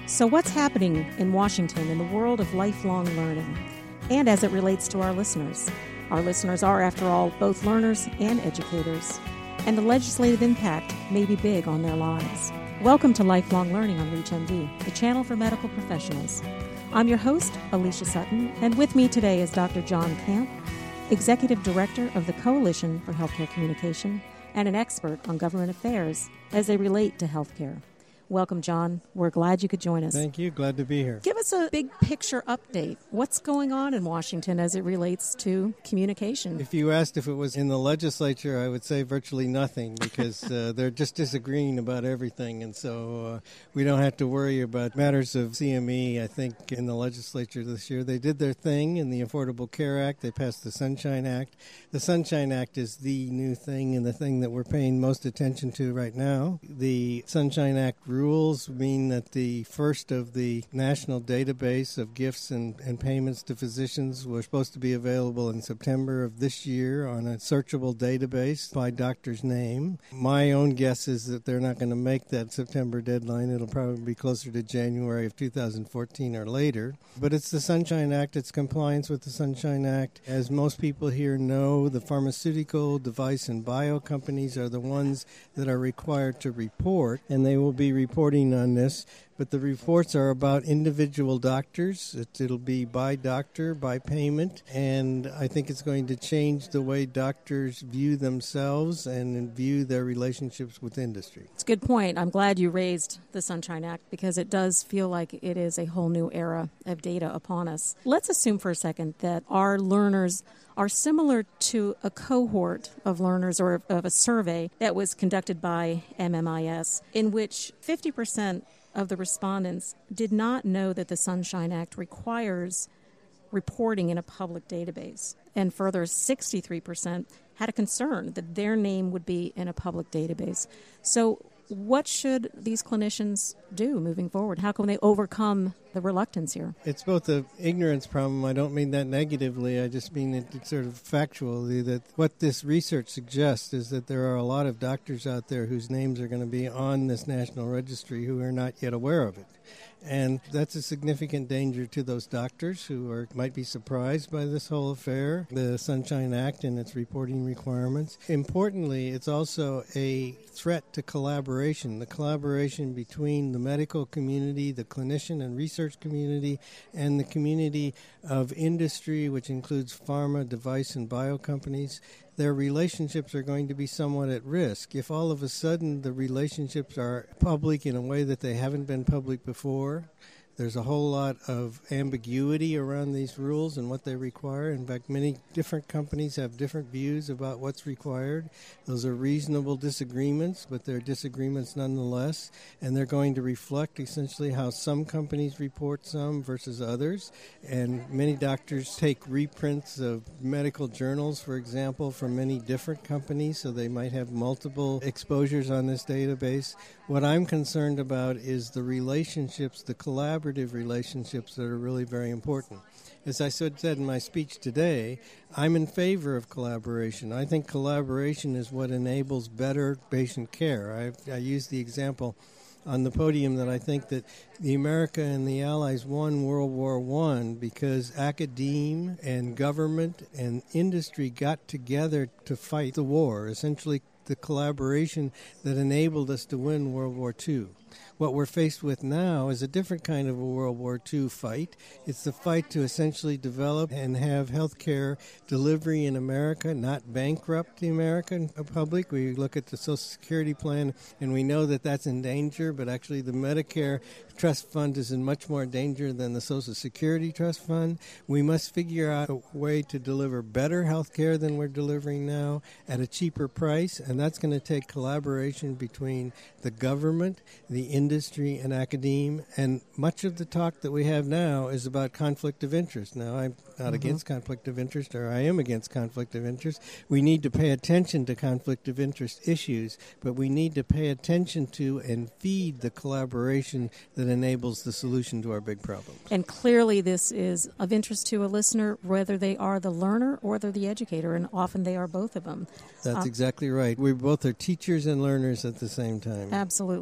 So what's happening in Washington in the world of lifelong learning, and as it relates to our listeners? Our listeners are, after all, both learners and educators, and the legislative impact may be big on their lives. Welcome to Lifelong Learning on ReachMD, the channel for medical professionals. I'm your host, Alicia Sutton, and with me today is Dr. John Camp, Executive Director of the Coalition for Healthcare Communication and an expert on government affairs as they relate to healthcare. Welcome, John. We're glad you could join us. Thank you. Glad to be here. Give us a big picture update. What's going on in Washington as it relates to communication? If you asked if it was in the legislature, I would say virtually nothing because they're just disagreeing about everything. And so we don't have to worry about matters of CME. I think in the legislature this year, they did their thing in the Affordable Care Act. They passed the Sunshine Act. The Sunshine Act is the new thing and the thing that we're paying most attention to right now. The Sunshine Act rules mean that the first of the national database of gifts and payments to physicians were supposed to be available in September of this year on a searchable database by doctor's name. My own guess is that they're not going to make that September deadline. It'll probably be closer to January of 2014 or later. But it's the Sunshine Act. It's compliance with the Sunshine Act. As most people here know, the pharmaceutical, device, and bio companies are the ones that are required to report, and they will be reporting on this, but the reports are about individual doctors. It'll be by doctor, by payment, and I think it's going to change the way doctors view themselves and view their relationships with industry. It's a good point. I'm glad you raised the Sunshine Act because it does feel like it is a whole new era of data upon us. Let's assume for a second that our learners are similar to a cohort of learners or of a survey that was conducted by MMIS in which 50% of the respondents did not know that the Sunshine Act requires reporting in a public database. And further, 63% had a concern that their name would be in a public database. So what should these clinicians do moving forward? How can they overcome the reluctance here? It's both an ignorance problem. I don't mean that negatively. I just mean it sort of factually that what this research suggests is that there are a lot of doctors out there whose names are going to be on this national registry who are not yet aware of it. And that's a significant danger to those doctors who might be surprised by this whole affair, the Sunshine Act and its reporting requirements. Importantly, it's also a threat to collaboration, the collaboration between the medical community, the clinician and research community, and the community of industry, which includes pharma, device, and bio companies. Their relationships are going to be somewhat at risk. If all of a sudden the relationships are public in a way that they haven't been public before, there's a whole lot of ambiguity around these rules and what they require. In fact, many different companies have different views about what's required. Those are reasonable disagreements, but they're disagreements nonetheless, and they're going to reflect essentially how some companies report some versus others. And many doctors take reprints of medical journals, for example, from many different companies, so they might have multiple exposures on this database. What I'm concerned about is the relationships, the collaborative relationships that are really very important. As I said in my speech today, I'm in favor of collaboration. I think collaboration is what enables better patient care. I use the example on the podium that I think that the America and the Allies won World War I because academe and government and industry got together to fight the war, essentially the collaboration that enabled us to win World War II. What we're faced with now is a different kind of a World War II fight. It's the fight to essentially develop and have health care delivery in America, not bankrupt the American public. We look at the Social Security plan, and we know that that's in danger, but actually the Medicare Trust Fund is in much more danger than the Social Security Trust Fund. We must figure out a way to deliver better health care than we're delivering now at a cheaper price, and that's going to take collaboration between the government, the industry, and academia. And much of the talk that we have now is about conflict of interest. Now, I'm not against conflict of interest, or I am against conflict of interest. We need to pay attention to conflict of interest issues, but we need to pay attention to and feed the collaboration that enables the solution to our big problems. And clearly this is of interest to a listener, whether they are the learner or they're the educator, and often they are both of them. That's exactly right. We both are teachers and learners at the same time. Absolutely.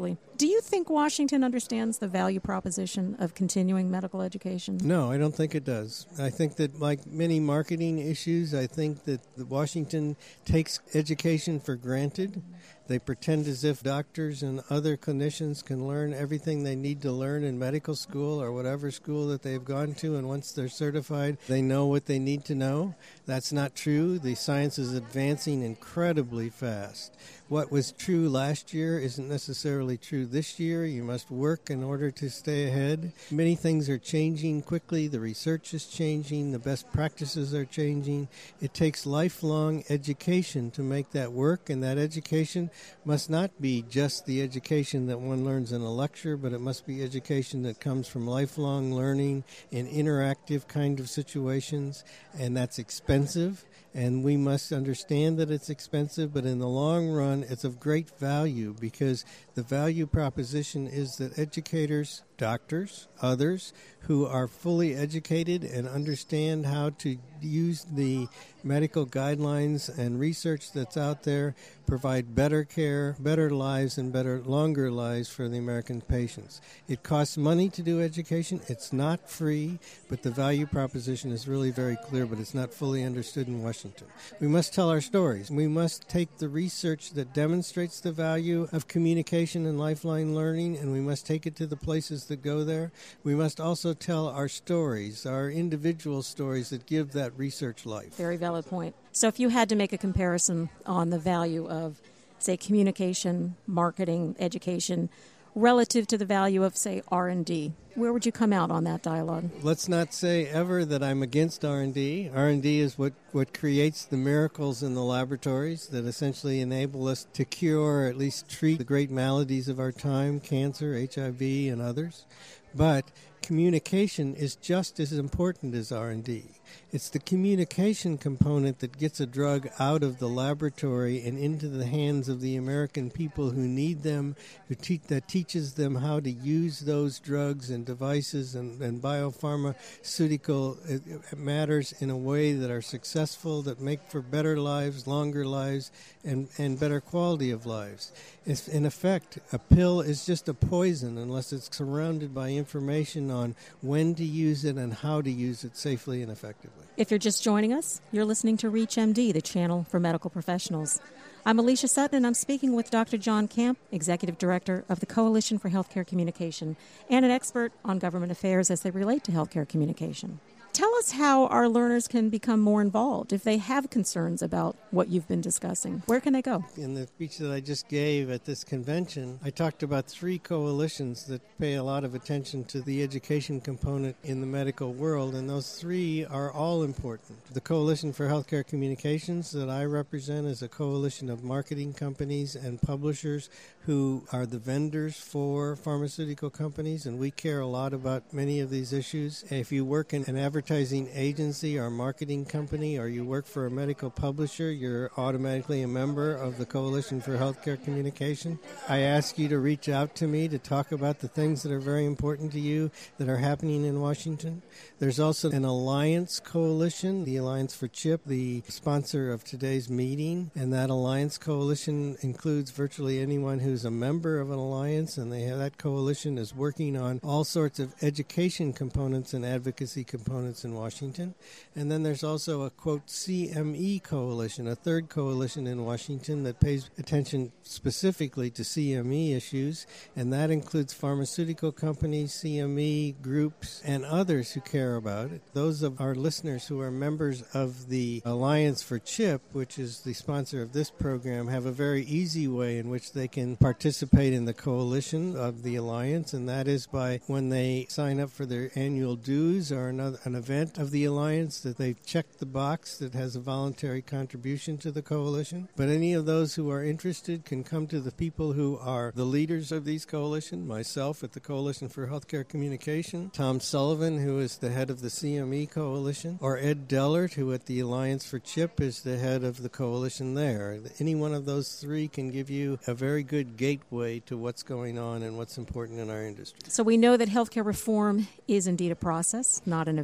Do you think Washington understands the value proposition of continuing medical education? No, I don't think it does. I think that, like many marketing issues, I think that Washington takes education for granted. They pretend as if doctors and other clinicians can learn everything they need to learn in medical school or whatever school that they've gone to, and once they're certified, they know what they need to know. That's not true. The science is advancing incredibly fast. What was true last year isn't necessarily true this year. You must work in order to stay ahead. Many things are changing quickly. The research is changing. The best practices are changing. It takes lifelong education to make that work, and that education must not be just the education that one learns in a lecture, but it must be education that comes from lifelong learning in interactive kind of situations, and that's expensive. And we must understand that it's expensive, but in the long run, it's of great value, because the value proposition is that educators, doctors, others who are fully educated and understand how to use the medical guidelines and research that's out there provide better care, better lives, and better, longer lives for the American patients. It costs money to do education. It's not free, but the value proposition is really very clear, but it's not fully understood in Washington. We must tell our stories. We must take the research that demonstrates the value of communication and lifelong learning, and we must take it to the places that go there. We must also tell our stories, our individual stories that give that research life. Very valid point. So if you had to make a comparison on the value of, say, communication, marketing, education, relative to the value of, say, R&D, where would you come out on that dialogue? Let's not say ever that I'm against R&D. R&D is what creates the miracles in the laboratories that essentially enable us to cure or at least treat the great maladies of our time, cancer, HIV, and others. But communication is just as important as R&D. It's the communication component that gets a drug out of the laboratory and into the hands of the American people who need them, that teaches them how to use those drugs and devices and biopharmaceutical matters in a way that are successful, that make for better lives, longer lives, and better quality of lives. It's, in effect, a pill is just a poison unless it's surrounded by information on when to use it and how to use it safely and effectively. If you're just joining us, you're listening to ReachMD, the channel for medical professionals. I'm Alicia Sutton, and I'm speaking with Dr. John Camp, Executive Director of the Coalition for Healthcare Communication, and an expert on government affairs as they relate to healthcare communication. Tell us how our learners can become more involved if they have concerns about what you've been discussing. Where can they go? In the speech that I just gave at this convention, I talked about 3 coalitions that pay a lot of attention to the education component in the medical world, and those 3 are all important. The Coalition for Healthcare Communications that I represent is a coalition of marketing companies and publishers who are the vendors for pharmaceutical companies, and we care a lot about many of these issues. If you work in an advertising agency or marketing company, or you work for a medical publisher, you're automatically a member of the Coalition for Healthcare Communication. I ask you to reach out to me to talk about the things that are very important to you that are happening in Washington. There's also an alliance coalition, the Alliance for CHIP, the sponsor of today's meeting, and that alliance coalition includes virtually anyone who's a member of an alliance, and that coalition is working on all sorts of education components and advocacy components in Washington. And then there's also a, quote, CME coalition, a third coalition in Washington that pays attention specifically to CME issues, and that includes pharmaceutical companies, CME groups, and others who care about it. Those of our listeners who are members of the Alliance for CHIP, which is the sponsor of this program, have a very easy way in which they can participate in the coalition of the Alliance, and that is by when they sign up for their annual dues or an event of the Alliance, that they've checked the box that has a voluntary contribution to the coalition. But any of those who are interested can come to the people who are the leaders of these coalitions, myself at the Coalition for Healthcare Communication, Tom Sullivan, who is the head of the CME coalition, or Ed Dellert, who at the Alliance for CHIP is the head of the coalition there. Any one of those 3 can give you a very good gateway to what's going on and what's important in our industry. So we know that healthcare reform is indeed a process, not an event.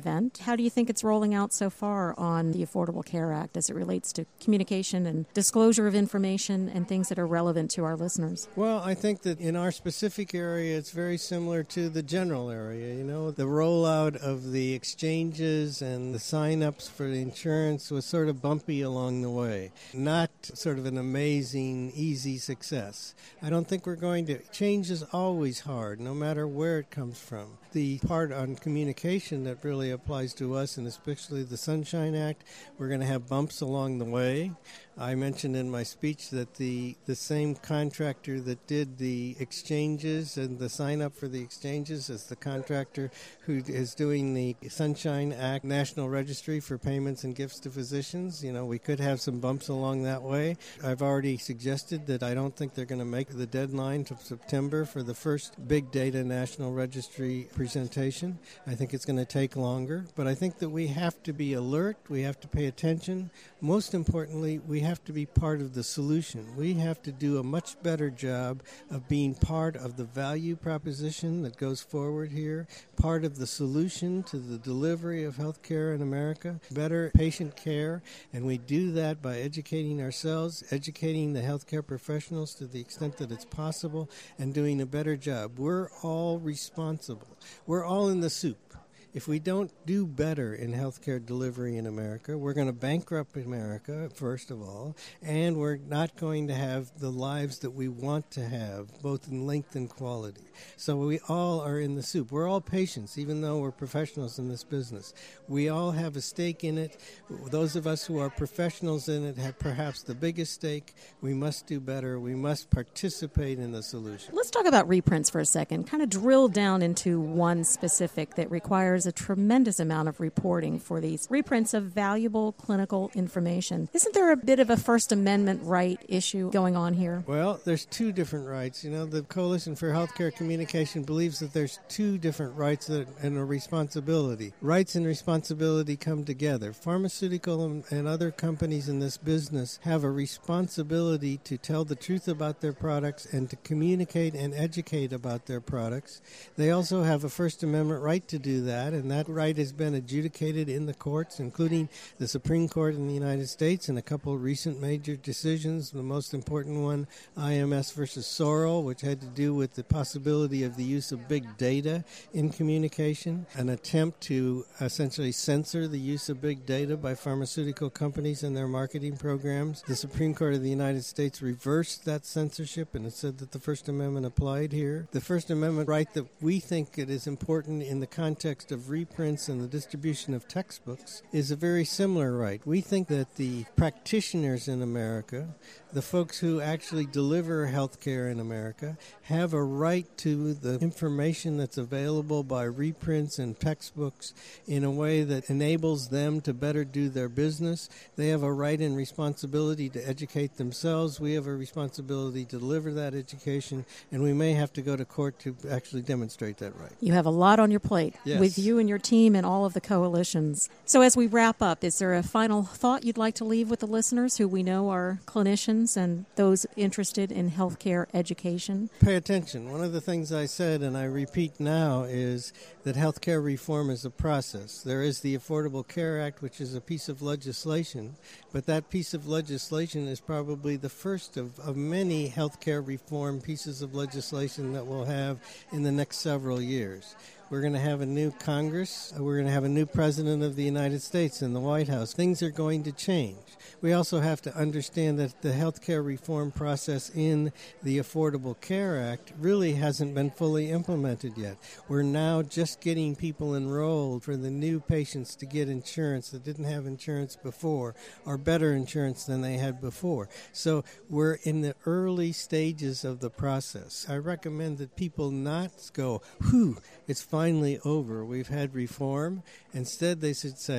how do you think it's rolling out so far on the Affordable Care Act as it relates to communication and disclosure of information and things that are relevant to our listeners? Well, I think that in our specific area, it's very similar to the general area. You know, the rollout of the exchanges and the sign-ups for the insurance was sort of bumpy along the way, not sort of an amazing, easy success. I don't think we're going to. Change is always hard, no matter where it comes from. The part on communication that really applies to us, and especially the Sunshine Act, we're going to have bumps along the way. I mentioned in my speech that the same contractor that did the exchanges and the sign-up for the exchanges is the contractor who is doing the Sunshine Act National Registry for Payments and Gifts to Physicians. You know, we could have some bumps along that way. I've already suggested that I don't think they're going to make the deadline to September for the first Big Data National Registry presentation. I think it's going to take longer, but I think that we have to be alert, we have to pay attention. Most importantly, we have to be part of the solution. We have to do a much better job of being part of the value proposition that goes forward here, part of the solution to the delivery of health care in America, better patient care, and we do that by educating ourselves, educating the healthcare professionals to the extent that it's possible, and doing a better job. We're all responsible. We're all in the soup. If we don't do better in healthcare delivery in America, we're going to bankrupt America, first of all, and we're not going to have the lives that we want to have, both in length and quality. So we all are in the soup. We're all patients, even though we're professionals in this business. We all have a stake in it. Those of us who are professionals in it have perhaps the biggest stake. We must do better. We must participate in the solution. Let's talk about reprints for a second. Kind of drill down into one specific that requires a tremendous amount of reporting for these reprints of valuable clinical information. Isn't there a bit of a First Amendment right issue going on here? Well, there's two different rights. You know, the Coalition for Healthcare Communication believes that there's two different rights and a responsibility. Rights and responsibility come together. Pharmaceutical and other companies in this business have a responsibility to tell the truth about their products and to communicate and educate about their products. They also have a First Amendment right to do that, and that right has been adjudicated in the courts, including the Supreme Court in the United States and a couple of recent major decisions. The most important one, IMS versus Sorrell, which had to do with the possibility of the use of big data in communication, an attempt to essentially censor the use of big data by pharmaceutical companies in their marketing programs. The Supreme Court of the United States reversed that censorship, and it said that the First Amendment applied here. The First Amendment right that we think it is important in the context of reprints and the distribution of textbooks is a very similar right. We think that the practitioners in America, the folks who actually deliver health care in America, have a right to the information that's available by reprints and textbooks in a way that enables them to better do their business. They have a right and responsibility to educate themselves. We have a responsibility to deliver that education, and we may have to go to court to actually demonstrate that right. You have a lot on your plate with you and your team and all of the coalitions. So as we wrap up, is there a final thought you'd like to leave with the listeners who we know are clinicians and those interested in healthcare education? Pay attention. One of the things I said, and I repeat now, is that healthcare reform is a process. There is the Affordable Care Act, which is a piece of legislation, but that piece of legislation is probably the first of many healthcare reform pieces of legislation that we'll have in the next several years. We're going to have a new Congress. We're going to have a new President of the United States in the White House. Things are going to change. We also have to understand that the healthcare reform process in the Affordable Care Act really hasn't been fully implemented yet. We're now just getting people enrolled for the new patients to get insurance that didn't have insurance before, or better insurance than they had before. So we're in the early stages of the process. I recommend that people not go, "Whew, it's finally over. We've had reform." Instead, they should say,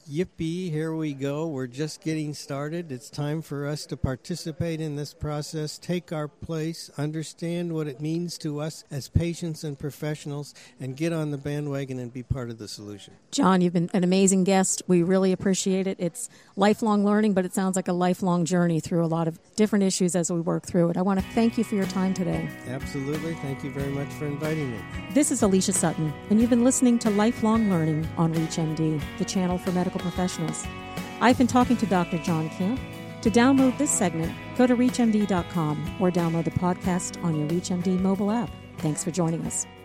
yippee, here we go. We're just getting started. It's time for us to participate in this process, take our place, understand what it means to us as patients and professionals, and get on the bandwagon and be part of the solution. John, you've been an amazing guest. We really appreciate it. It's lifelong learning, but it sounds like a lifelong journey through a lot of different issues as we work through it. I want to thank you for your time today. Absolutely. Thank you very much for inviting me. This is Alicia Sutton, and you've been listening to Lifelong Learning on ReachMD, the channel for medical professionals. I've been talking to Dr. John Camp. To download this segment, go to ReachMD.com or download the podcast on your ReachMD mobile app. Thanks for joining us.